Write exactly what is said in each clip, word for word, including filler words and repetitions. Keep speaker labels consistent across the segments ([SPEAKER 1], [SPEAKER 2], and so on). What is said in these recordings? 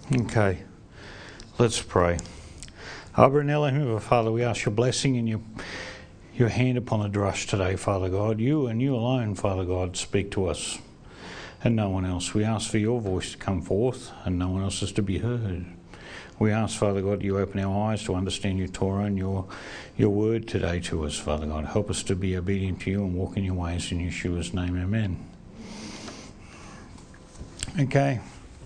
[SPEAKER 1] Okay, let's pray. Abba and Elohim, our Father, we ask your blessing and your your hand upon the drush today, Father God. You and you alone, Father God, speak to us and no one else. We ask for your voice to come forth and no one else is to be heard. We ask, Father God, you open our eyes to understand your Torah and your your word today to us, Father God. Help us to be obedient to you and walk in your ways in Yeshua's name, amen. Okay.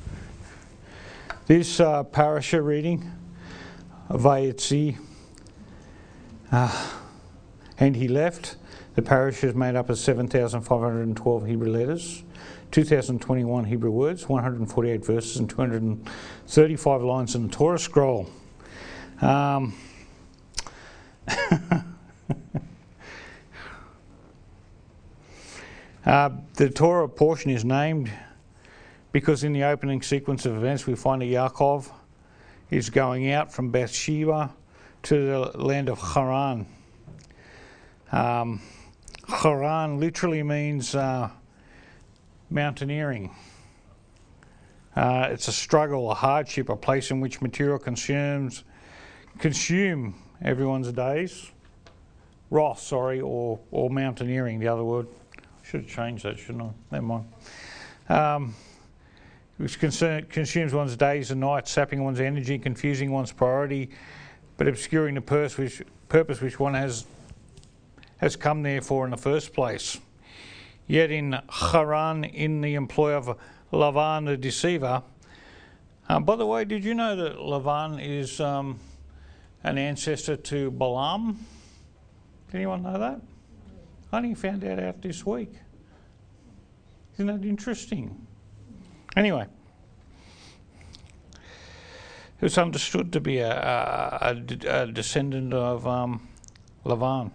[SPEAKER 1] This uh, parasha reading, Vayetzi, uh, and he left. The parasha is made up of seven thousand five hundred twelve Hebrew letters, two thousand twenty-one Hebrew words, one hundred forty-eight verses, and two hundred thirty-five lines in the Torah scroll. Um, uh, the Torah portion is named because in the opening sequence of events we find that Yaakov is going out from Beersheba to the land of Haran. Um, Haran literally means uh, mountaineering. Uh, it's a struggle, a hardship, a place in which material consumes consume everyone's days. Wrath, sorry, or or mountaineering, the other word. I should have changed that, shouldn't I? Never mind. Um, which concern, consumes one's days and nights, sapping one's energy, confusing one's priority, but obscuring the purpose which, purpose which one has has come there for in the first place. Yet in Haran, in the employ of Lavan the deceiver. Um, by the way, did you know that Lavan is um, an ancestor to Balaam? Did anyone know that? I only found that out this week. Isn't that interesting? Anyway, it was understood to be a, a, a, a descendant of um, Lavan.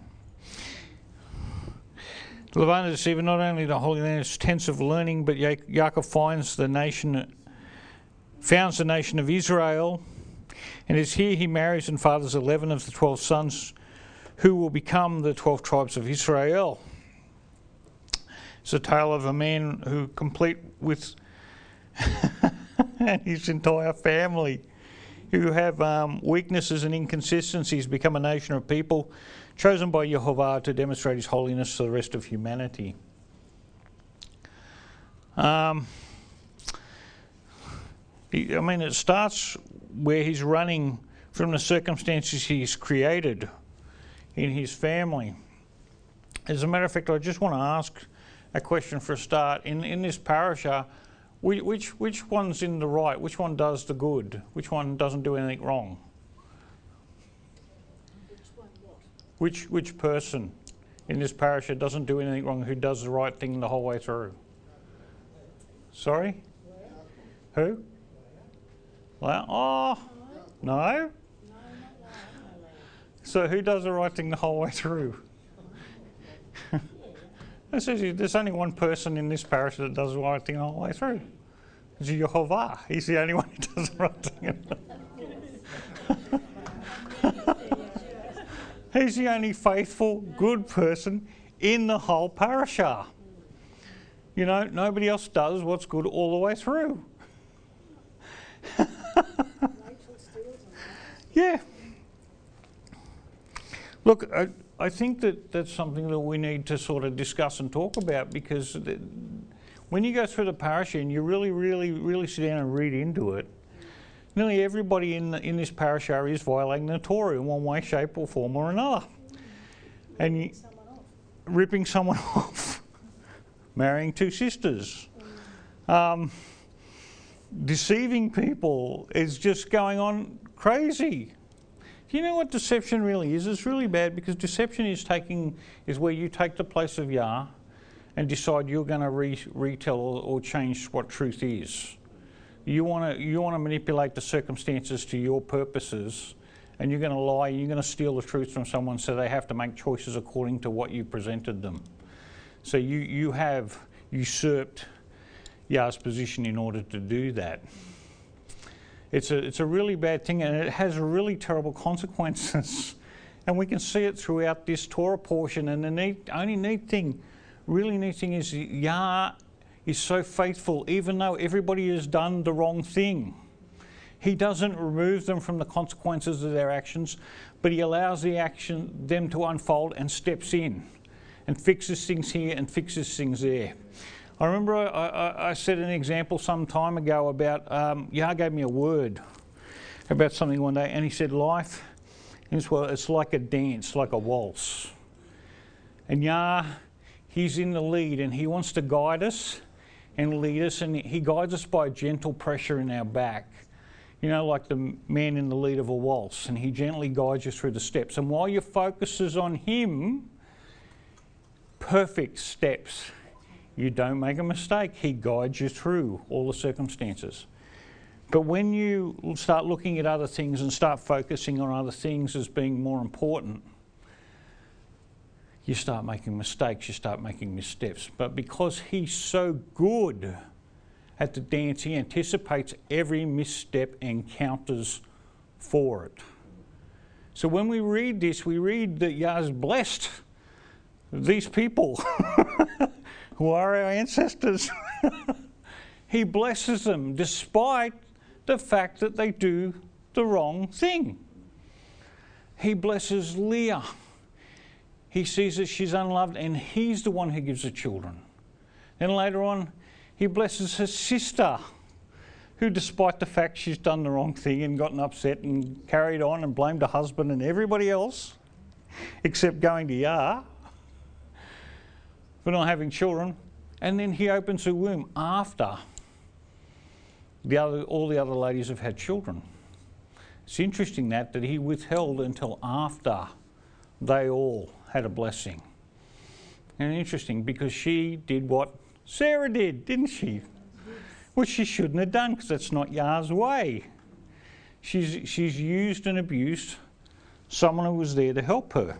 [SPEAKER 1] Lavan the deceiver, not only the Holy Land is tense of learning, but Ya- Yaakov finds the nation, founds the nation of Israel, and it's here he marries and fathers eleven of the twelve sons who will become the twelve tribes of Israel. It's a tale of a man who, complete with and his entire family, who have um, weaknesses and inconsistencies, become a nation of people chosen by Yehovah to demonstrate his holiness to the rest of humanity. Um, he, I mean, it starts where he's running from the circumstances he's created in his family. As a matter of fact, I just want to ask a question for a start. In, in this parasha, Which which one's in the right? Which one does the good? Which one doesn't do anything wrong?
[SPEAKER 2] Which one what?
[SPEAKER 1] Which which person in this parasha doesn't do anything wrong? Who does the right thing the whole way through? Sorry? Who? Well, oh no.
[SPEAKER 2] No, not
[SPEAKER 1] So who does the right thing the whole way through? There's only one person in this parish that does the right thing all the way through. It's Yehovah. He's the only one who does the right thing. He's the only faithful, good person in the whole parasha. You know, nobody else does what's good all the way through. Yeah. Look, I, I think that that's something that we need to sort of discuss and talk about, because the, when you go through the parasha and you really, really, really sit down and read into it, nearly everybody in the, in this parasha is violating the Torah in one way, shape or form or another. And you, ripping someone off, marrying two sisters, um, deceiving people is just going on crazy. Do you know what deception really is? It's really bad, because deception is taking is where you take the place of Yah and decide you're going to re- retell or, or change what truth is. You want to you want to manipulate the circumstances to your purposes, and you're going to lie. You're going to steal the truth from someone, so they have to make choices according to what you presented them. So you you have usurped Yah's position in order to do that. It's a it's a really bad thing, and it has really terrible consequences. And we can see it throughout this Torah portion. And the neat, only neat thing, really neat thing is Yah is so faithful, even though everybody has done the wrong thing. He doesn't remove them from the consequences of their actions, but he allows the action, them to unfold, and steps in and fixes things here and fixes things there. I remember I, I, I said an example some time ago about, um, Yah gave me a word about something one day, and he said, life is, well, it's like a dance, like a waltz. And Yah, he's in the lead, and he wants to guide us and lead us, and he guides us by gentle pressure in our back. You know, like the man in the lead of a waltz, and he gently guides you through the steps. And while your focus is on him, perfect steps. You don't make a mistake. He guides you through all the circumstances. But when you start looking at other things and start focusing on other things as being more important, you start making mistakes, you start making missteps. But because he's so good at the dance, he anticipates every misstep and counters for it. So when we read this, we read that Yah's blessed these people who are our ancestors. He blesses them despite the fact that they do the wrong thing. He blesses Leah. He sees that she's unloved, and he's the one who gives her children. Then later on, he blesses her sister, who despite the fact she's done the wrong thing and gotten upset and carried on and blamed her husband and everybody else, except going to Yah, for not having children. And then he opens her womb after the other, all the other ladies have had children. It's interesting that, that he withheld until after they all had a blessing. And interesting, because she did what Sarah did, didn't she? Which she shouldn't have done, because that's not Yah's way. She's, she's used and abused someone who was there to help her.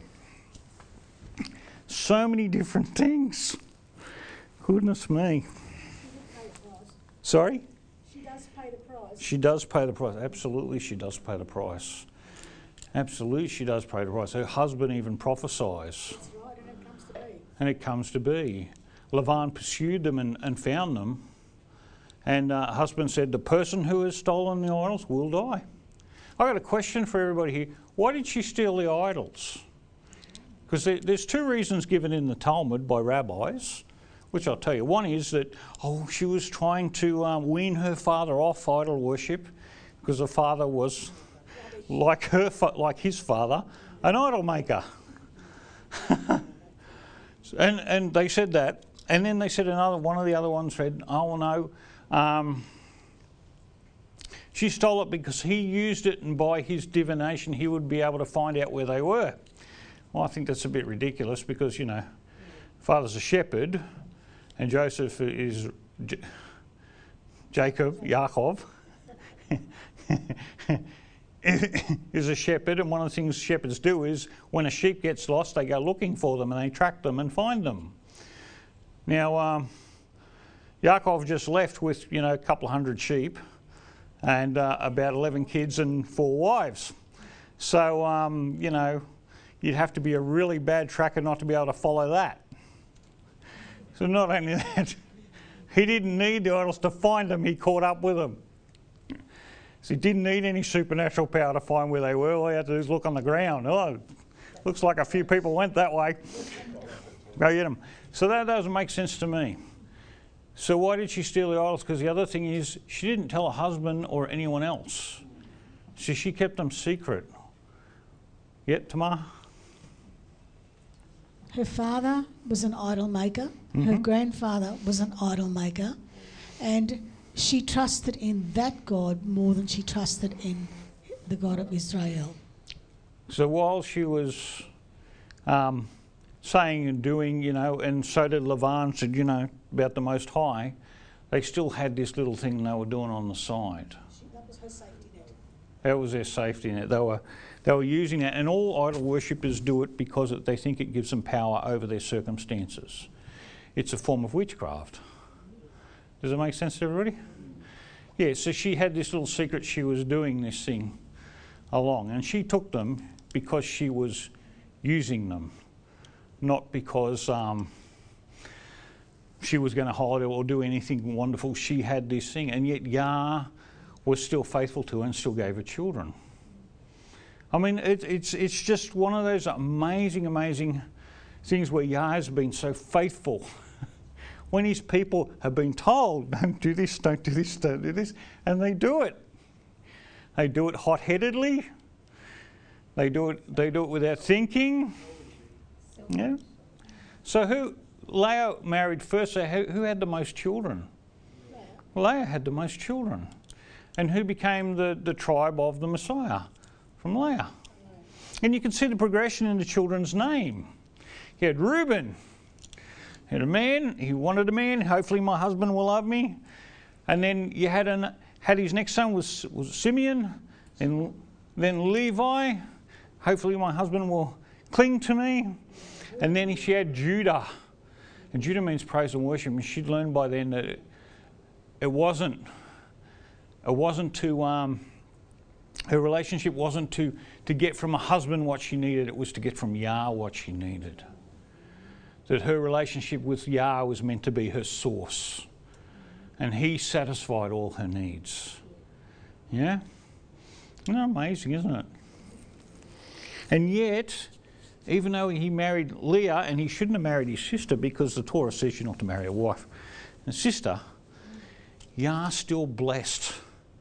[SPEAKER 1] So many different things. Goodness me. Sorry?
[SPEAKER 2] She does pay the price.
[SPEAKER 1] She does pay the price. Absolutely, she does pay the price. Absolutely, she does pay the price. Her husband even prophesies.
[SPEAKER 2] That's right, and it comes to be.
[SPEAKER 1] And it comes to be. Lavan pursued them and, and found them. And uh, husband said, the person who has stolen the idols will die. I've got a question for everybody here. Why did she steal the idols? Because there, there's two reasons given in the Talmud by rabbis, which I'll tell you. One is that, oh, she was trying to um, wean her father off idol worship, because her father was, like her, like his father, an idol maker. and, and they said that. And then they said another, one of the other ones said, oh, no, um, she stole it because he used it, and by his divination he would be able to find out where they were. Well, I think that's a bit ridiculous, because, you know, father's a shepherd and Joseph is J Jacob, Yaakov, is a shepherd, and one of the things shepherds do is when a sheep gets lost, they go looking for them and they track them and find them. Now, um, Yaakov just left with, you know, a couple of hundred sheep and uh, about eleven kids and four wives. So, um, you know, you'd have to be a really bad tracker not to be able to follow that. So not only that, he didn't need the idols to find them, he caught up with them. So he didn't need any supernatural power to find where they were. All he had to do is look on the ground. Oh, looks like a few people went that way. Go get them. So that doesn't make sense to me. So why did she steal the idols? Because the other thing is, she didn't tell her husband or anyone else. So she kept them secret. Yet, Tamar?
[SPEAKER 2] Her father was an idol maker. Mm-hmm. Her grandfather was an idol maker. And she trusted in that God more than she trusted in the God of Israel.
[SPEAKER 1] So while she was um, saying and doing, you know, and so did Lavan said, you know, about the Most High, they still had this little thing they were doing on the side.
[SPEAKER 2] That was her safety net.
[SPEAKER 1] That was their safety net. They were, they were using that, and all idol worshippers do it because it, they think it gives them power over their circumstances. It's a form of witchcraft. Does it make sense to everybody? Yeah, so she had this little secret she was doing this thing along, and she took them because she was using them, not because um, she was going to hide or do anything wonderful. She had this thing, and yet Yah was still faithful to her and still gave her children. I mean, it, it's, it's just one of those amazing, amazing things where Yah has been so faithful. When his people have been told, don't do this, don't do this, don't do this, and they do it. They do it hot-headedly. They do it, they do it without thinking. Yeah. So who, Leah married first, so who, who had the most children? Leah. Leah had the most children. And who became the, the tribe of the Messiah? From Leah. And you can see the progression in the children's name. He had Reuben. He had a man, he wanted a man, hopefully my husband will love me. And then you had an, had his next son was, was Simeon, and then Levi, hopefully my husband will cling to me. And then she had Judah. And Judah means praise and worship. And she'd learned by then that it, it wasn't, it wasn't to, um, her relationship wasn't to, to get from a husband what she needed, it was to get from Yah what she needed. That her relationship with Yah was meant to be her source. And he satisfied all her needs. Yeah? Isn't that amazing, isn't it? And yet, even though he married Leah, and he shouldn't have married his sister because the Torah says you're not to marry a wife and sister, Yah still blessed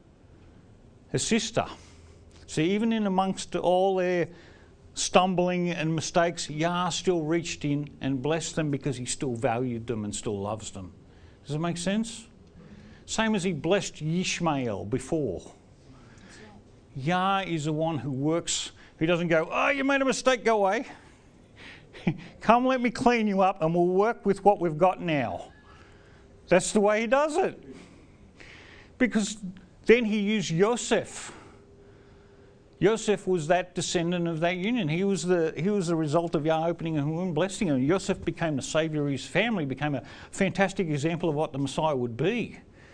[SPEAKER 1] her sister. See, even in amongst all their stumbling and mistakes, Yah still reached in and blessed them because he still valued them and still loves them. Does that make sense? Same as he blessed Ishmael before. Yah is the one who works, who doesn't go, oh, you made a mistake, go away. Come, let me clean you up and we'll work with what we've got now. That's the way he does it. Because then he used Joseph. Joseph was that descendant of that union. He was the, he was the result of Yah opening a womb and blessing him. Joseph became the saviour of his family, became a fantastic example of what the Messiah would be.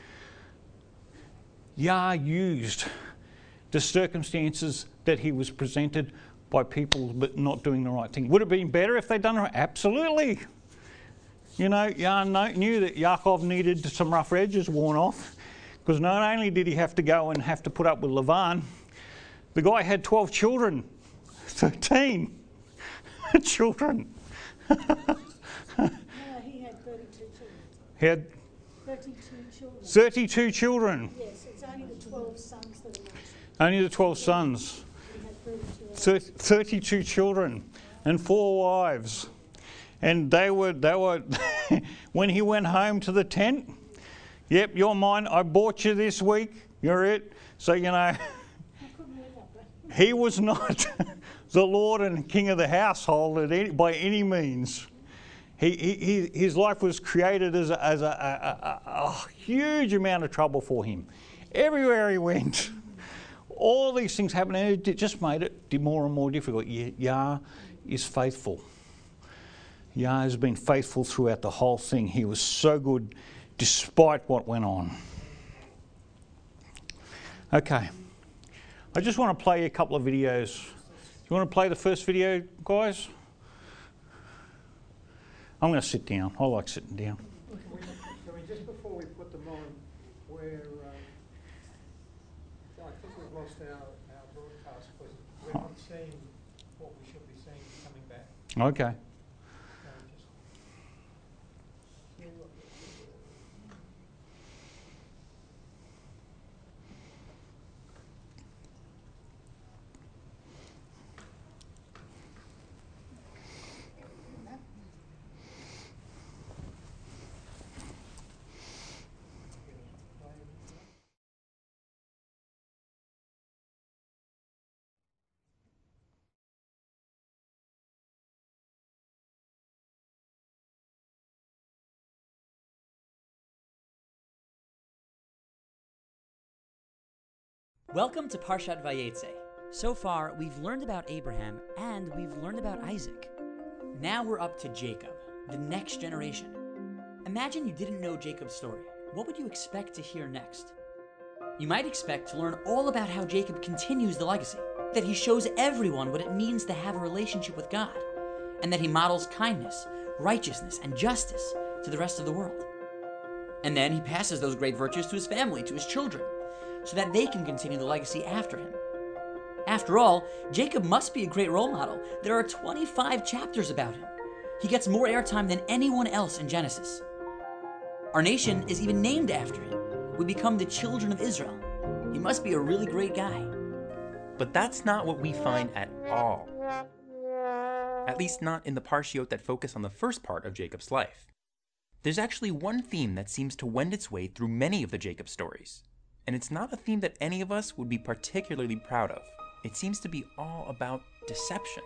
[SPEAKER 1] Yah used the circumstances that he was presented by people but not doing the right thing. Would it have been better if they'd done it right? Absolutely. You know, Yah knew that Yaakov needed some rough edges worn off, because not only did he have to go and have to put up with Lavan, the guy had twelve children, thirteen children.
[SPEAKER 2] No, he had thirty-two children.
[SPEAKER 1] He had
[SPEAKER 2] thirty-two children.
[SPEAKER 1] thirty-two children.
[SPEAKER 2] Yes, it's only the twelve sons that are mentioned.
[SPEAKER 1] Only the twelve sons.
[SPEAKER 2] He had thirty-two.
[SPEAKER 1] thirty-two children and four wives. And they were, they were when he went home to the tent, yep, you're mine, I bought you this week, you're it. So, you know, he was not the Lord and King of the household at any, by any means. He, he, his life was created as, a, as a, a, a, a huge amount of trouble for him. Everywhere he went, all these things happened, and it just made it more and more difficult. Yah is faithful. Yah has been faithful throughout the whole thing. He was so good despite what went on. Okay. I just want to play you a couple of videos. You want to play the first video, guys? I'm going to sit down. I like sitting down.
[SPEAKER 3] So we, just before we put them on, we're, um, I think we've lost our, our broadcast because we're not seeing what we should be seeing coming back.
[SPEAKER 1] Okay.
[SPEAKER 3] So just see what-
[SPEAKER 4] Welcome to Parshat Vayetze. So far, we've learned about Abraham and we've learned about Isaac. Now we're up to Jacob, the next generation. Imagine you didn't know Jacob's story. What would you expect to hear next? You might expect to learn all about how Jacob continues the legacy, that he shows everyone what it means to have a relationship with God, and that he models kindness, righteousness, and justice to the rest of the world. And then he passes those great virtues to his family, to his children. so that they can continue the legacy after him. After all, Jacob must be a great role model. There are twenty-five chapters about him. He gets more airtime than anyone else in Genesis. Our nation is even named after him. We become the children of Israel. He must be a really great guy.
[SPEAKER 5] But that's not what we find at all. At least not in the parshiot that focus on the first part of Jacob's life. There's actually one theme that seems to wend its way through many of the Jacob stories. And it's not a theme that any of us would be particularly proud of. It seems to be all about deception.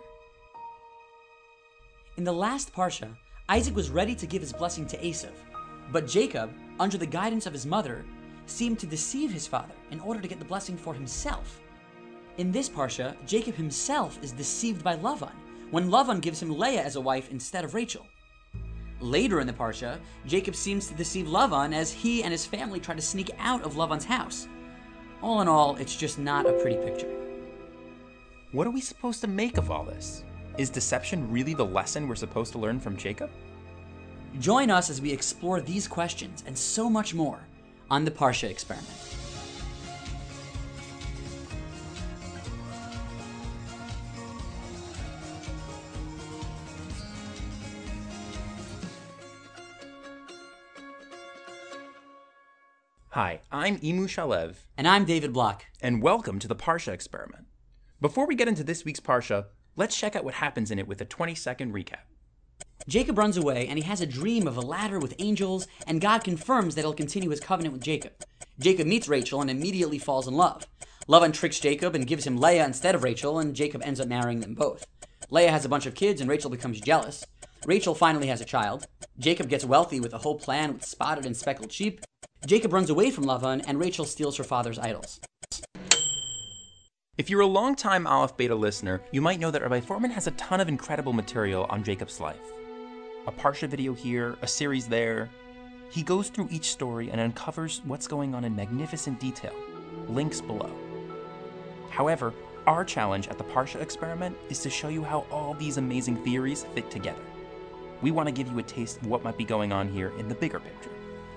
[SPEAKER 4] In the last Parsha, Isaac was ready to give his blessing to Esav, but Jacob, under the guidance of his mother, seemed to deceive his father in order to get the blessing for himself. In this Parsha, Jacob himself is deceived by Lavan, when Lavan gives him Leah as a wife instead of Rachel. Later in the Parsha, Jacob seems to deceive Lavan as he and his family try to sneak out of Lavan's house. All in all, it's just not a pretty picture.
[SPEAKER 5] What are we supposed to make of all this? Is deception really the lesson we're supposed to learn from Jacob?
[SPEAKER 4] Join us as we explore these questions and so much more on the Parsha Experiment.
[SPEAKER 5] Hi, I'm Emu Shalev.
[SPEAKER 4] And I'm David Block.
[SPEAKER 5] And welcome to the Parsha Experiment. Before we get into this week's Parsha, let's check out what happens in it with a twenty second recap.
[SPEAKER 4] Jacob runs away and he has a dream of a ladder with angels, and God confirms that he'll continue his covenant with Jacob. Jacob meets Rachel and immediately falls in love. Lavan tricks Jacob and gives him Leah instead of Rachel, and Jacob ends up marrying them both. Leah has a bunch of kids and Rachel becomes jealous. Rachel finally has a child. Jacob gets wealthy with a whole plan with spotted and speckled sheep. Jacob runs away from Lavan and Rachel steals her father's idols.
[SPEAKER 5] If you're a long-time Aleph Beta listener, you might know that Rabbi Foreman has a ton of incredible material on Jacob's life. A Parsha video here, a series there. He goes through each story and uncovers what's going on in magnificent detail. Links below. However, our challenge at the Parsha Experiment is to show you how all these amazing theories fit together. We want to give you a taste of what might be going on here in the bigger picture.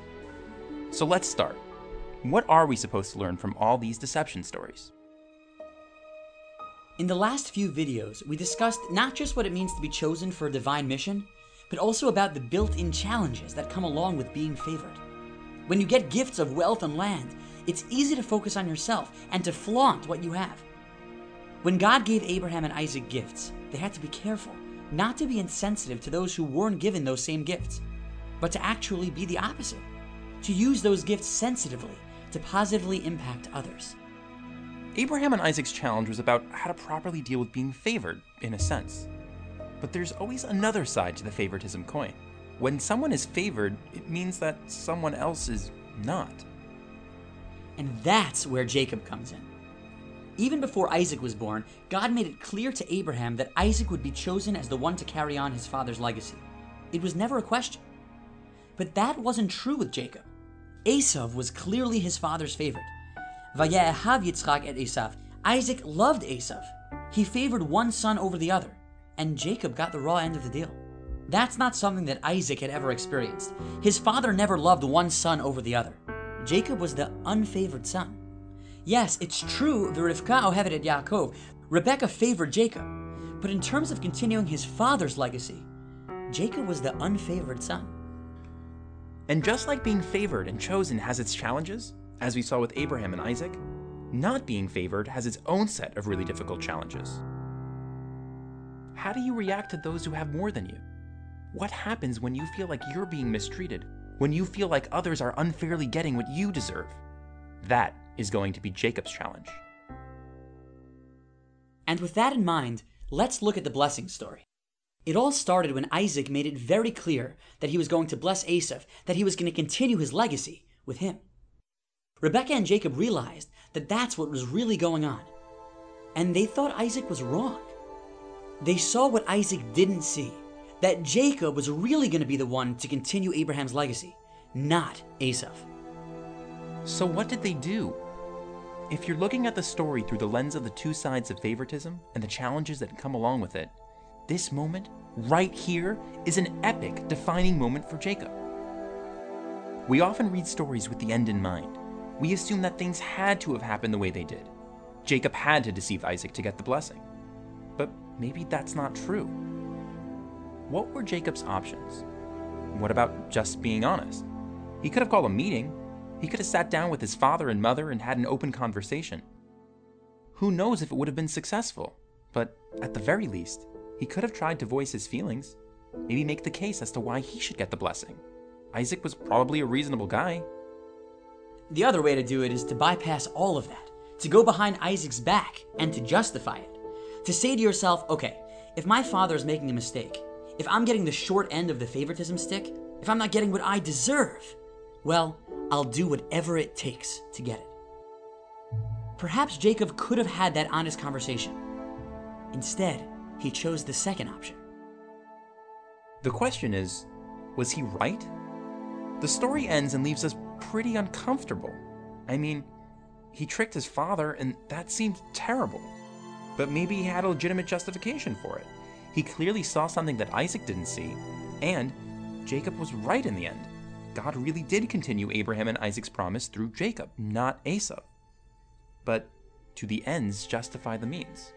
[SPEAKER 5] So let's start. What are we supposed to learn from all these deception stories?
[SPEAKER 4] In the last few videos, we discussed not just what it means to be chosen for a divine mission, but also about the built-in challenges that come along with being favored. When you get gifts of wealth and land, it's easy to focus on yourself and to flaunt what you have. When God gave Abraham and Isaac gifts, they had to be careful not to be insensitive to those who weren't given those same gifts, but to actually be the opposite, to use those gifts sensitively to positively impact others.
[SPEAKER 5] Abraham and Isaac's challenge was about how to properly deal with being favored, in a sense. But there's always another side to the favoritism coin. When someone is favored, it means that someone else is not.
[SPEAKER 4] And that's where Jacob comes in. Even before Isaac was born, God made it clear to Abraham that Isaac would be chosen as the one to carry on his father's legacy. It was never a question. But that wasn't true with Jacob. Esav was clearly his father's favorite. Vaye'ahav Yitzchak et Esav. Isaac loved Esav. He favored one son over the other, and Jacob got the raw end of the deal. That's not something that Isaac had ever experienced. His father never loved one son over the other. Jacob was the unfavored son. Yes, it's true, V'Rivka ohevet et Yaakov. Rebekah favored Jacob. But in terms of continuing his father's legacy, Jacob was the unfavored son.
[SPEAKER 5] And just like being favored and chosen has its challenges, as we saw with Abraham and Isaac, not being favored has its own set of really difficult challenges. How do you react to those who have more than you? What happens when you feel like you're being mistreated? When you feel like others are unfairly getting what you deserve? That is going to be Jacob's challenge.
[SPEAKER 4] And with that in mind, let's look at the blessing story. It all started when Isaac made it very clear that he was going to bless Esav, that he was going to continue his legacy with him. Rebekah and Jacob realized that that's what was really going on. And they thought Isaac was wrong. They saw what Isaac didn't see, that Jacob was really going to be the one to continue Abraham's legacy, not Esav.
[SPEAKER 5] So what did they do? If you're looking at the story through the lens of the two sides of favoritism and the challenges that come along with it, this moment, right here, is an epic, defining moment for Jacob. We often read stories with the end in mind. we assume that things had to have happened the way they did. Jacob had to deceive Isaac to get the blessing. But maybe that's not true. What were Jacob's options? What about just being honest? He could have called a meeting. He could have sat down with his father and mother and had an open conversation. Who knows if it would have been successful? But at the very least, he could have tried to voice his feelings. Maybe make the case as to why he should get the blessing. Isaac was probably a reasonable guy.
[SPEAKER 4] The other way to do it is to bypass all of that, to go behind Isaac's back and to justify it. To say to yourself, okay, if my father is making a mistake, if I'm getting the short end of the favoritism stick, if I'm not getting what I deserve, well, I'll do whatever it takes to get it. Perhaps Jacob could have had that honest conversation. Instead, he chose the second option.
[SPEAKER 5] The question is, was he right? The story ends and leaves us pretty uncomfortable. I mean, he tricked his father, and that seemed terrible. But maybe he had a legitimate justification for it. He clearly saw something that Isaac didn't see, and Jacob was right in the end. God really did continue Abraham and Isaac's promise through Jacob, not Esau. But to the ends justify the means.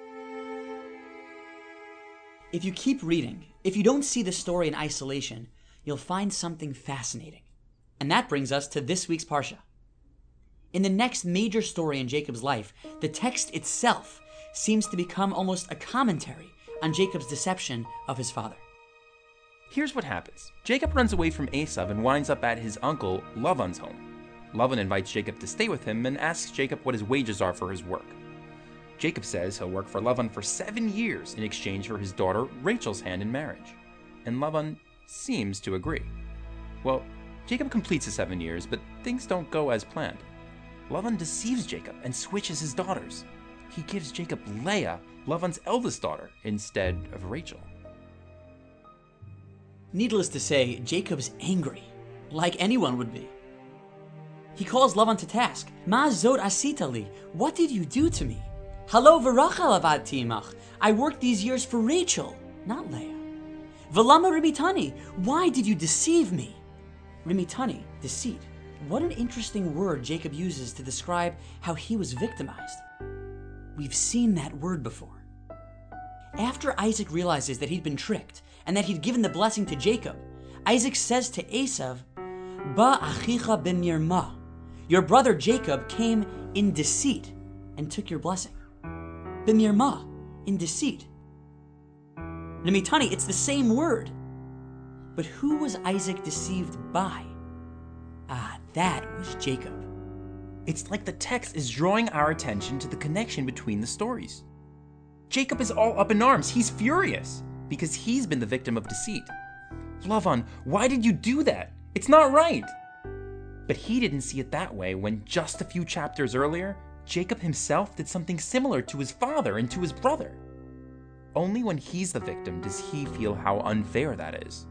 [SPEAKER 4] If you keep reading, if you don't see the story in isolation, you'll find something fascinating. And that brings us to this week's Parsha. In the next major story in Jacob's life, the text itself seems to become almost a commentary on Jacob's deception of his father.
[SPEAKER 5] Here's what happens. Jacob runs away from Esau and winds up at his uncle Lavan's home. Lavan invites Jacob to stay with him and asks Jacob what his wages are for his work. Jacob says he'll work for Lavan for seven years in exchange for his daughter Rachel's hand in marriage. And Lavan seems to agree. Well, Jacob completes the seven years, but things don't go as planned. Lavan deceives Jacob and switches his daughters. He gives Jacob Leah, Lavan's eldest daughter, instead of Rachel.
[SPEAKER 4] Needless to say, Jacob's angry, like anyone would be. He calls Lavan to task. Ma zot asita li, what did you do to me? Halo v'rachel avadti imach, I worked these years for Rachel, not Leah. V'lama rimitani, why did you deceive me? Rimitani, deceit. What an interesting word Jacob uses to describe how he was victimized. We've seen that word before. After Isaac realizes that he'd been tricked and that he'd given the blessing to Jacob, Isaac says to Esav, Ba achicha b'mirma, your brother Jacob came in deceit and took your blessing. B'mirma, in deceit. Nimitani, it's the same word. But who was Isaac deceived by? Ah, that was Jacob.
[SPEAKER 5] It's like the text is drawing our attention to the connection between the stories. Jacob is all up in arms. He's furious because he's been the victim of deceit. Lavan, why did you do that? It's not right. But he didn't see it that way when just a few chapters earlier, Jacob himself did something similar to his father and to his brother. Only when he's the victim does he feel how unfair that is.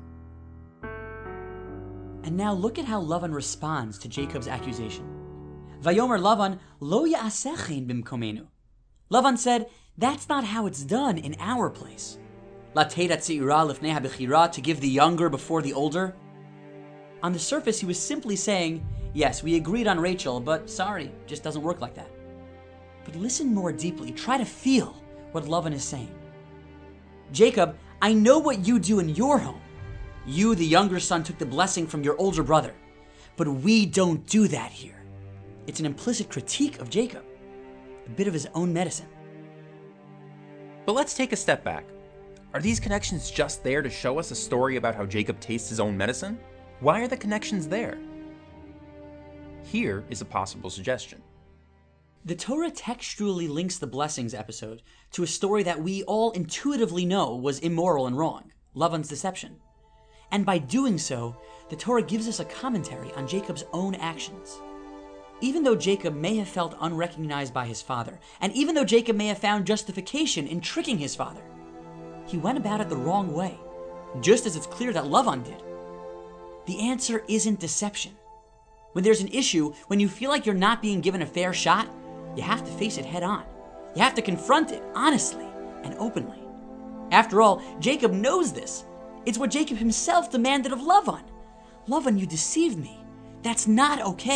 [SPEAKER 4] And now look at how Lavan responds to Jacob's accusation. Vayomer Lavan, lo ya'asechein bimkomenu. Lavan said, that's not how it's done in our place. Lateit hatzira lifnei habechira, to give the younger before the older. On the surface, he was simply saying, yes, we agreed on Rachel, but sorry, just doesn't work like that. But listen more deeply. Try to feel what Lavan is saying. Jacob, I know what you do in your home. You, the younger son, took the blessing from your older brother. But we don't do that here. It's an implicit critique of Jacob, a bit of his own medicine.
[SPEAKER 5] But let's take a step back. Are these connections just there to show us a story about how Jacob tastes his own medicine? Why are the connections there? Here is a possible suggestion.
[SPEAKER 4] The Torah textually links the blessings episode to a story that we all intuitively know was immoral and wrong, Lavan's deception. And by doing so, the Torah gives us a commentary on Jacob's own actions. Even though Jacob may have felt unrecognized by his father, and even though Jacob may have found justification in tricking his father, he went about it the wrong way, just as it's clear that Lavan did. The answer isn't deception. When there's an issue, when you feel like you're not being given a fair shot, you have to face it head on. You have to confront it honestly and openly. After all, Jacob knows this. It's what Jacob himself demanded of Lavan. Lavan, you deceived me. That's not okay.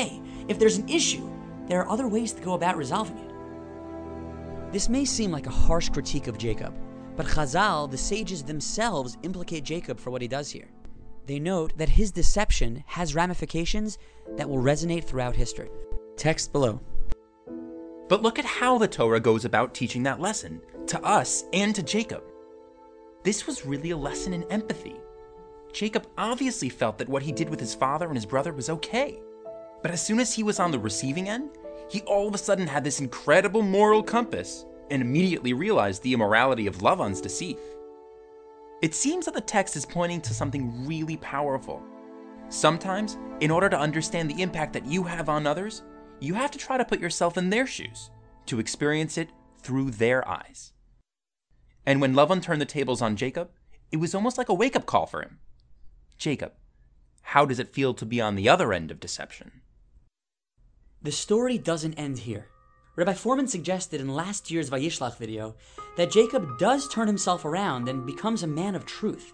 [SPEAKER 4] If there's an issue, there are other ways to go about resolving it. This may seem like a harsh critique of Jacob, but Chazal, the sages themselves, implicate Jacob for what he does here. They note that his deception has ramifications that will resonate throughout history. Text below.
[SPEAKER 5] But look at how the Torah goes about teaching that lesson, to us and to Jacob. This was really a lesson in empathy. Jacob obviously felt that what he did with his father and his brother was okay. But as soon as he was on the receiving end, he all of a sudden had this incredible moral compass and immediately realized the immorality of Lavan's deceit. It seems that the text is pointing to something really powerful. Sometimes, in order to understand the impact that you have on others, you have to try to put yourself in their shoes, to experience it through their eyes. And when Lavan turned the tables on Jacob, it was almost like a wake-up call for him. Jacob, how does it feel to be on the other end of deception?
[SPEAKER 4] The story doesn't end here. Rabbi Foreman suggested in last year's Vayishlach video that Jacob does turn himself around and becomes a man of truth.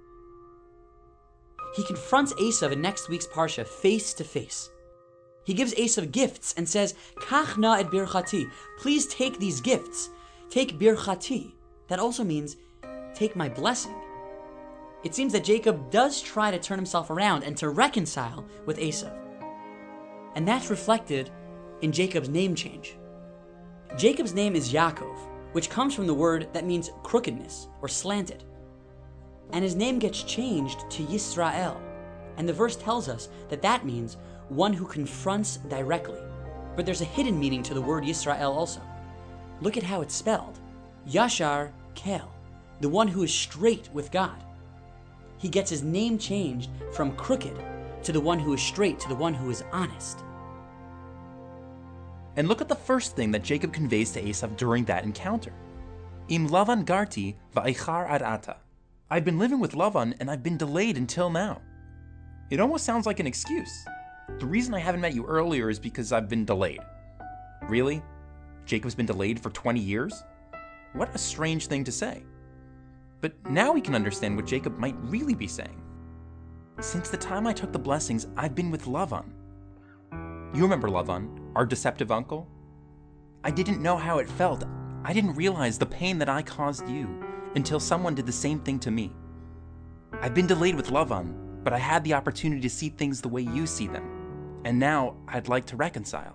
[SPEAKER 4] He confronts Esav in next week's Parsha face to face. He gives Esav gifts and says, Kach na et birchati, please take these gifts. Take birchati. That also means, take my blessing. It seems that Jacob does try to turn himself around and to reconcile with Esav. And that's reflected in Jacob's name change. Jacob's name is Yaakov, which comes from the word that means crookedness or slanted. And his name gets changed to Yisrael. And the verse tells us that that means one who confronts directly. But there's a hidden meaning to the word Yisrael also. Look at how it's spelled. Yashar Kel, the one who is straight with God. He gets his name changed from crooked to the one who is straight, to the one who is honest.
[SPEAKER 5] And look at the first thing that Jacob conveys to Esav during that encounter. Im Lavan garti va'eichar ad ata. I've been living with Lavan and I've been delayed until now. It almost sounds like an excuse. The reason I haven't met you earlier is because I've been delayed. Really? Jacob's been delayed for twenty years? What a strange thing to say. But now we can understand what Jacob might really be saying. Since the time I took the blessings, I've been with Lavan. You remember Lavan, our deceptive uncle? I didn't know how it felt. I didn't realize the pain that I caused you until someone did the same thing to me. I've been delayed with Lavan, but I had the opportunity to see things the way you see them. And now I'd like to reconcile.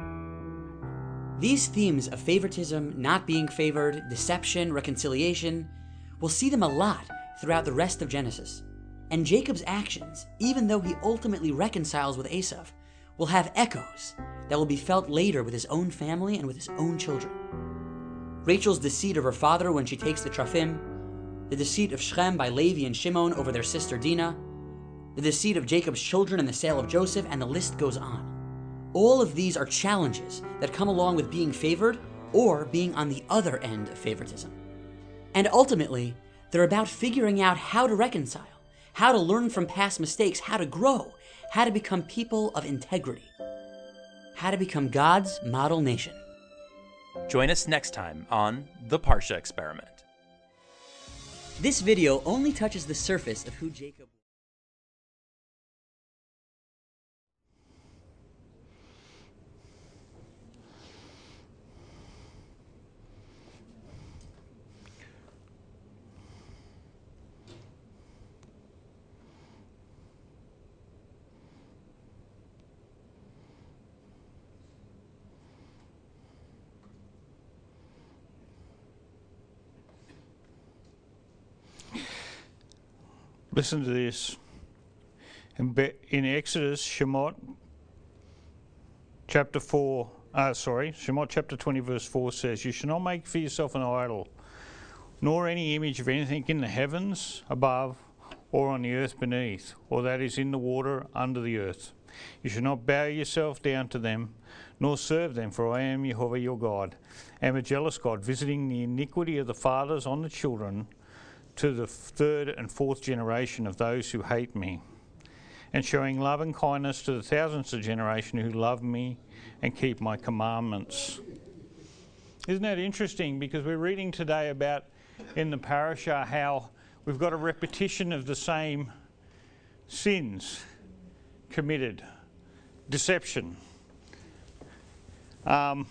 [SPEAKER 4] These themes of favoritism, not being favored, deception, reconciliation, we'll see them a lot throughout the rest of Genesis. And Jacob's actions, even though he ultimately reconciles with Esav, will have echoes that will be felt later with his own family and with his own children. Rachel's deceit of her father when she takes the Trafim, the deceit of Shechem by Levi and Shimon over their sister Dinah, the deceit of Jacob's children and the sale of Joseph, and the list goes on. All of these are challenges that come along with being favored or being on the other end of favoritism. And ultimately, they're about figuring out how to reconcile, how to learn from past mistakes, how to grow, how to become people of integrity, how to become God's model nation.
[SPEAKER 5] Join us next time on The Parsha Experiment.
[SPEAKER 4] This video only touches the surface of who Jacob was.
[SPEAKER 1] Listen to this. In, Be- in Exodus, Shemot, chapter four, uh, sorry, Shemot chapter twenty, verse four says, "You shall not make for yourself an idol, nor any image of anything in the heavens above, or on the earth beneath, or that is in the water under the earth. You shall not bow yourself down to them, nor serve them, for I am Jehovah your God. I am a jealous God, visiting the iniquity of the fathers on the children, to the third and fourth generation of those who hate me, and showing love and kindness to the thousandth generation who love me and keep my commandments." Isn't that interesting? Because we're reading today about in the parasha how we've got a repetition of the same sins committed. Deception, Um,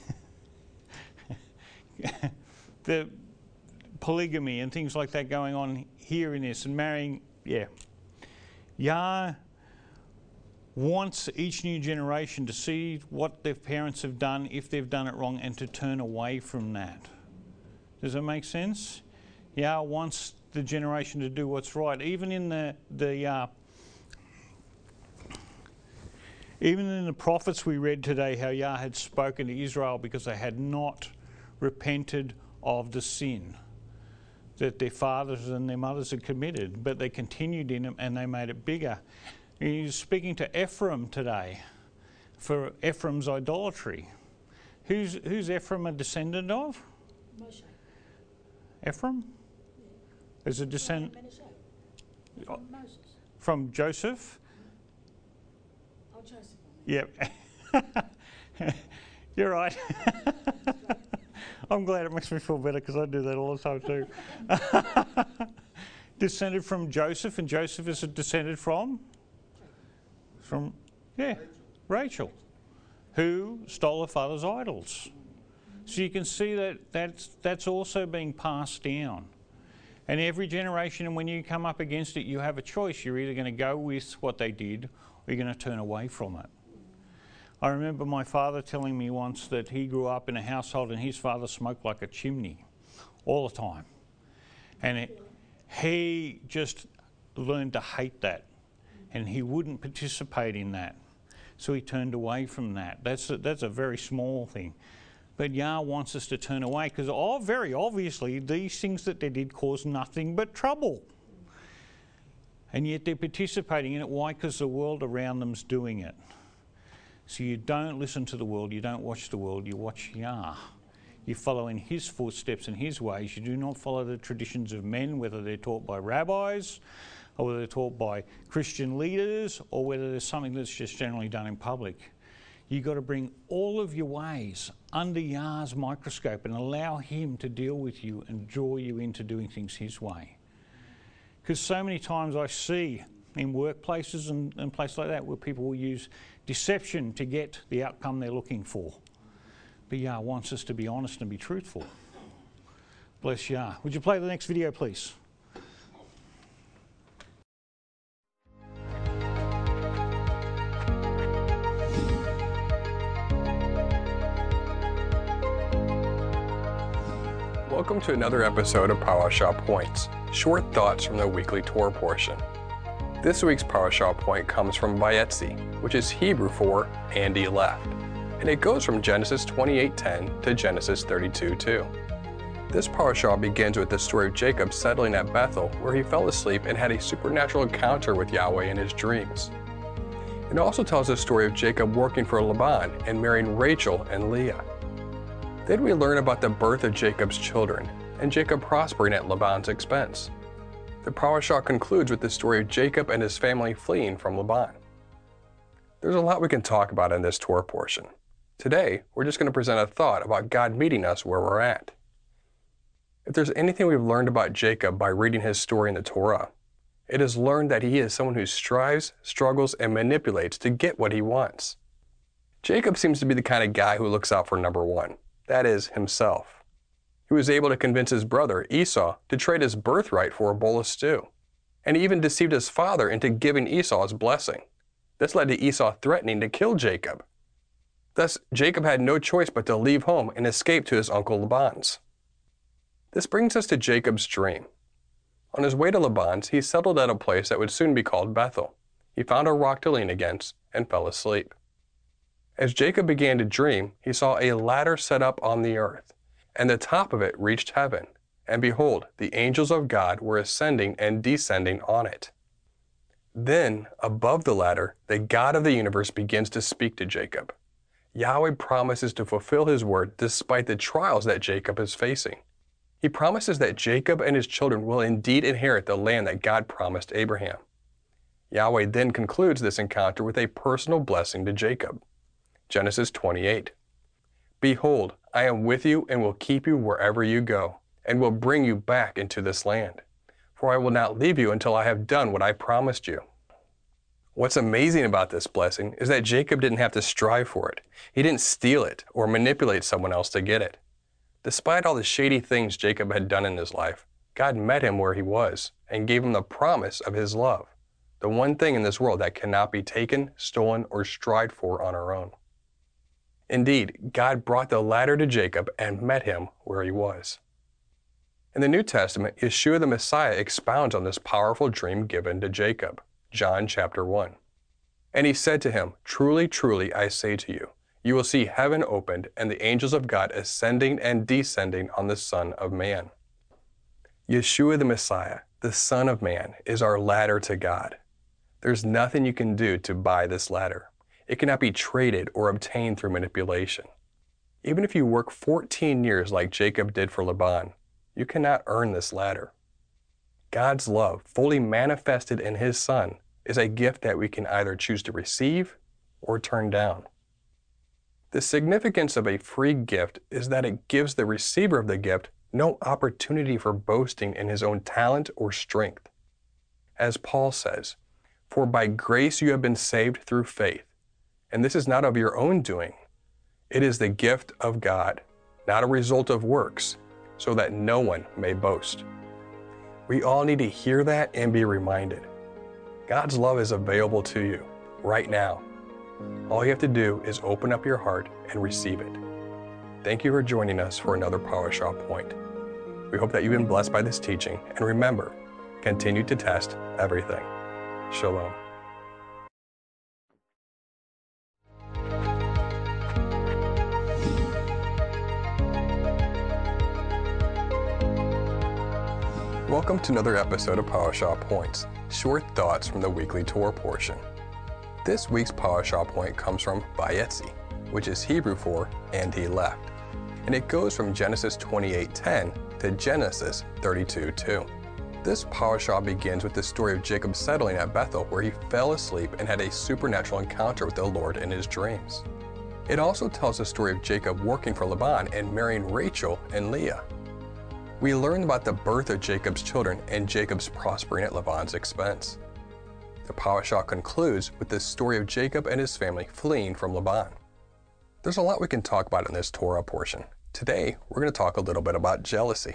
[SPEAKER 1] the polygamy and things like that going on here in this, and marrying, yeah. Yah wants each new generation to see what their parents have done, if they've done it wrong, and to turn away from that. Does that make sense? Yah wants the generation to do what's right. Even in the, the uh, even in the prophets we read today, how Yah had spoken to Israel because they had not repented of the sin that their fathers and their mothers had committed, but they continued in it and they made it bigger. And he's speaking to Ephraim today for Ephraim's idolatry. Who's, who's Ephraim a descendant of?
[SPEAKER 2] Moshe.
[SPEAKER 1] Ephraim? Yeah. Is a descendant
[SPEAKER 2] From Moses.
[SPEAKER 1] From Joseph?
[SPEAKER 2] Oh, Joseph.
[SPEAKER 1] Yep. You're right. I'm glad, it makes me feel better because I do that all the time too. Descended from Joseph, and Joseph is descended from? From, yeah, Rachel, who stole her father's idols. So you can see that that's, that's also being passed down. And every generation, and when you come up against it, you have a choice. You're either going to go with what they did, or you're going to turn away from it. I remember my father telling me once that he grew up in a household and his father smoked like a chimney all the time. And it, he just learned to hate that, and he wouldn't participate in that. So he turned away from that. That's a, that's a very small thing. But Yah wants us to turn away because oh, very obviously these things that they did caused nothing but trouble. And yet they're participating in it. Why? Because the world around them's doing it. So you don't listen to the world, you don't watch the world, you watch Yah. You follow in his footsteps and his ways. You do not follow the traditions of men, whether they're taught by rabbis, or whether they're taught by Christian leaders, or whether there's something that's just generally done in public. You've got to bring all of your ways under Yah's microscope and allow him to deal with you and draw you into doing things his way. Because so many times I see in workplaces and, and places like that where people will use deception to get the outcome they're looking for. But Yah wants us to be honest and be truthful. Bless Yah. Would you play the next video, please?
[SPEAKER 6] Welcome to another episode of Parashah Points, short thoughts from the weekly Torah portion. This week's Parashah point comes from Vayetzi, which is Hebrew for "and he left," and it goes from Genesis twenty-eight ten to Genesis thirty-two two. This Parashah begins with the story of Jacob settling at Bethel, where he fell asleep and had a supernatural encounter with Yahweh in his dreams. It also tells the story of Jacob working for Laban and marrying Rachel and Leah. Then we learn about the birth of Jacob's children, and Jacob prospering at Laban's expense. The Parashah concludes with the story of Jacob and his family fleeing from Laban. There's a lot we can talk about in this Torah portion. Today, we're just going to present a thought about God meeting us where we're at. If there's anything we've learned about Jacob by reading his story in the Torah, it is learned that he is someone who strives, struggles, and manipulates to get what he wants. Jacob seems to be the kind of guy who looks out for number one, that is, himself. He was able to convince his brother, Esau, to trade his birthright for a bowl of stew. And he even deceived his father into giving Esau his blessing. This led to Esau threatening to kill Jacob. Thus, Jacob had no choice but to leave home and escape to his uncle Laban's. This brings us to Jacob's dream. On his way to Laban's, he settled at a place that would soon be called Bethel. He found a rock to lean against and fell asleep. As Jacob began to dream, he saw a ladder set up on the earth, and the top of it reached heaven, and behold, the angels of God were ascending and descending on it. Then, above the ladder, the God of the universe begins to speak to Jacob. Yahweh promises to fulfill his word despite the trials that Jacob is facing. He promises that Jacob and his children will indeed inherit the land that God promised Abraham. Yahweh then concludes this encounter with a personal blessing to Jacob. Genesis twenty-eight. Behold, I am with you and will keep you wherever you go, and will bring you back into this land. For I will not leave you until I have done what I promised you. What's amazing about this blessing is that Jacob didn't have to strive for it. He didn't steal it or manipulate someone else to get it. Despite all the shady things Jacob had done in his life, God met him where he was and gave him the promise of his love, the one thing in this world that cannot be taken, stolen, or strived for on our own. Indeed, God brought the ladder to Jacob and met him where he was. In the New Testament, Yeshua the Messiah expounds on this powerful dream given to Jacob. John chapter one. And he said to him, "Truly, truly, I say to you, you will see heaven opened and the angels of God ascending and descending on the Son of Man." Yeshua the Messiah, the Son of Man, is our ladder to God. There's nothing you can do to buy this ladder. It cannot be traded or obtained through manipulation. Even if you work fourteen years like Jacob did for Laban, you cannot earn this ladder. God's love, fully manifested in His Son, is a gift that we can either choose to receive or turn down. The significance of a free gift is that it gives the receiver of the gift no opportunity for boasting in his own talent or strength. As Paul says, "For by grace you have been saved through faith, and this is not of your own doing. It is the gift of God, not a result of works, so that no one may boast." We all need to hear that and be reminded. God's love is available to you right now. All you have to do is open up your heart and receive it. Thank you for joining us for another PowerShop Point. We hope that you've been blessed by this teaching, and remember, continue to test everything. Shalom. Welcome to another episode of PowerShop Points, short thoughts from the weekly Torah portion. This week's PowerShop Point comes from Vayetzi, which is Hebrew for "and he left," and it goes from Genesis twenty-eight ten to Genesis thirty-two two. This PowerShop begins with the story of Jacob settling at Bethel, where he fell asleep and had a supernatural encounter with the Lord in his dreams. It also tells the story of Jacob working for Laban and marrying Rachel and Leah. We learn about the birth of Jacob's children and Jacob's prospering at Laban's expense. The PowerShop concludes with the story of Jacob and his family fleeing from Laban. There's a lot we can talk about in this Torah portion. Today, we're going to talk a little bit about jealousy.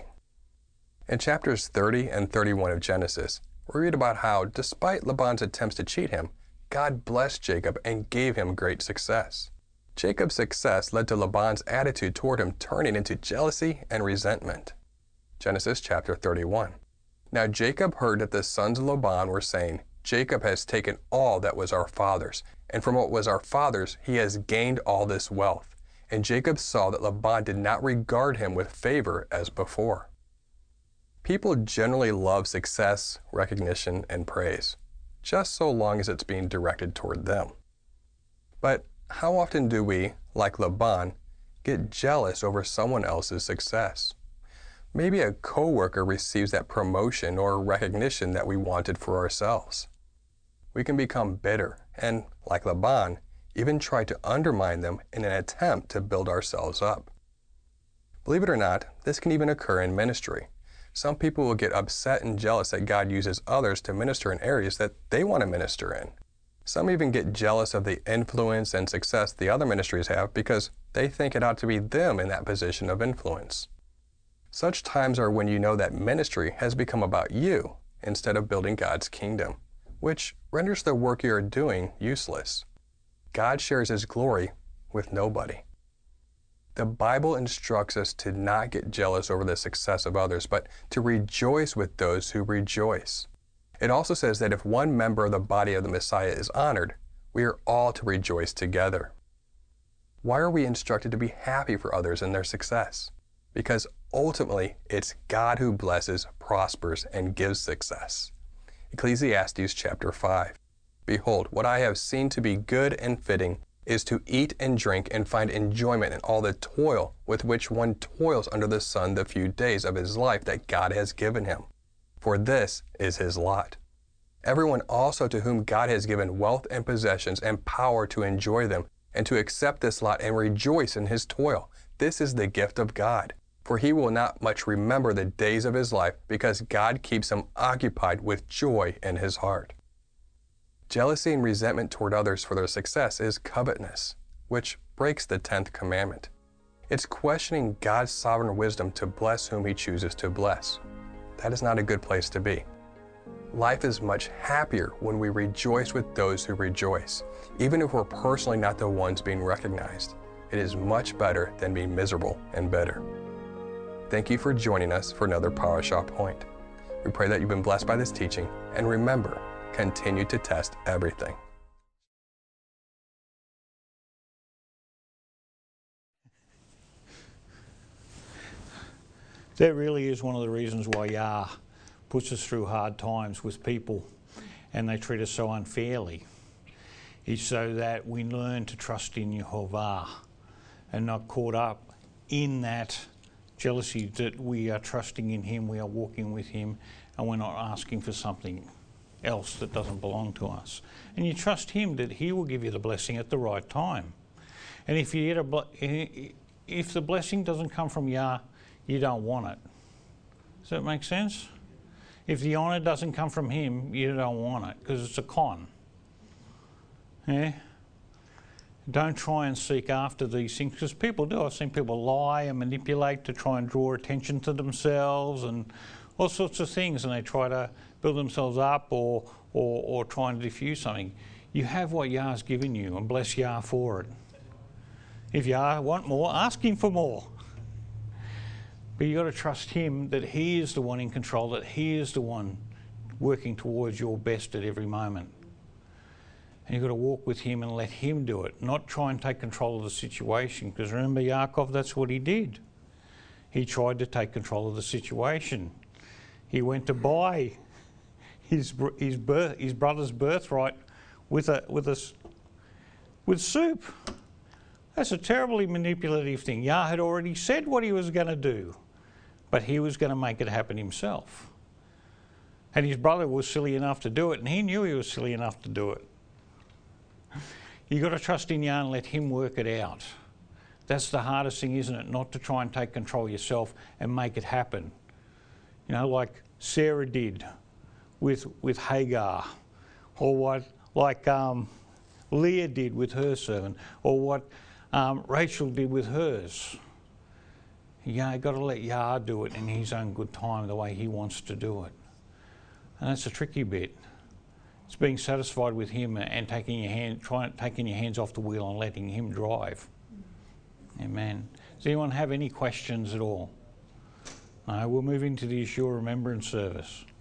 [SPEAKER 6] In chapters thirty and thirty-one of Genesis, we read about how, despite Laban's attempts to cheat him, God blessed Jacob and gave him great success. Jacob's success led to Laban's attitude toward him turning into jealousy and resentment. Genesis chapter thirty-one. Now Jacob heard that the sons of Laban were saying, "Jacob has taken all that was our father's, and from what was our father's he has gained all this wealth." And Jacob saw that Laban did not regard him with favor as before. People generally love success, recognition, and praise, just so long as it's being directed toward them. But how often do we, like Laban, get jealous over someone else's success? Maybe a coworker receives that promotion or recognition that we wanted for ourselves. We can become bitter and, like Laban, even try to undermine them in an attempt to build ourselves up. Believe it or not, this can even occur in ministry. Some people will get upset and jealous that God uses others to minister in areas that they want to minister in. Some even get jealous of the influence and success the other ministries have because they think it ought to be them in that position of influence. Such times are when you know that ministry has become about you instead of building God's kingdom, which renders the work you are doing useless. God shares His glory with nobody. The Bible instructs us to not get jealous over the success of others, but to rejoice with those who rejoice. It also says that if one member of the body of the Messiah is honored, we are all to rejoice together. Why are we instructed to be happy for others in their success? Because ultimately, it's God who blesses, prospers, and gives success. Ecclesiastes chapter five. "Behold, what I have seen to be good and fitting is to eat and drink and find enjoyment in all the toil with which one toils under the sun the few days of his life that God has given him. For this is his lot. Everyone also to whom God has given wealth and possessions and power to enjoy them, and to accept this lot and rejoice in his toil, this is the gift of God. For he will not much remember the days of his life, because God keeps him occupied with joy in his heart." Jealousy and resentment toward others for their success is covetousness, which breaks the tenth commandment. It's questioning God's sovereign wisdom to bless whom He chooses to bless. That is not a good place to be. Life is much happier when we rejoice with those who rejoice, even if we're personally not the ones being recognized. It is much better than being miserable and bitter. Thank you for joining us for another Parashah Point. We pray that you've been blessed by this teaching, and remember, continue to test everything.
[SPEAKER 1] That really is one of the reasons why Yah puts us through hard times with people and they treat us so unfairly. It's so that we learn to trust in Yehovah and not caught up in that jealousy, that we are trusting in Him, we are walking with Him, and we're not asking for something else that doesn't belong to us. And you trust Him that He will give you the blessing at the right time. And if you get a, if the blessing doesn't come from Yah, you don't want it. Does that make sense? If the honour doesn't come from Him, you don't want it, because it's a con. Yeah? Don't try and seek after these things, because people do. I've seen people lie and manipulate to try and draw attention to themselves and all sorts of things, and they try to build themselves up or, or, or try and diffuse something. You have what Yah's given you, and bless Yah for it. If Yah want more, ask Him for more. But you've got to trust Him that He is the one in control, that He is the one working towards your best at every moment. And you've got to walk with Him and let Him do it, not try and take control of the situation. Because remember Yaakov, that's what he did. He tried to take control of the situation. He went to buy his his birth, his brother's birthright with a with a with soup. That's a terribly manipulative thing. Yah had already said what He was going to do, but he was going to make it happen himself. And his brother was silly enough to do it, and he knew he was silly enough to do it. You've got to trust in Yah and let Him work it out. That's the hardest thing, isn't it? Not to try and take control yourself and make it happen. You know, like Sarah did with with Hagar, or what like um, Leah did with her servant, or what um, Rachel did with hers. You know, you've got to let Yah do it in His own good time, the way He wants to do it. And that's a tricky bit. It's being satisfied with Him and taking your hand, trying taking your hands off the wheel and letting Him drive. Amen. Does anyone have any questions at all? No, we'll move into the Yeshua Remembrance service.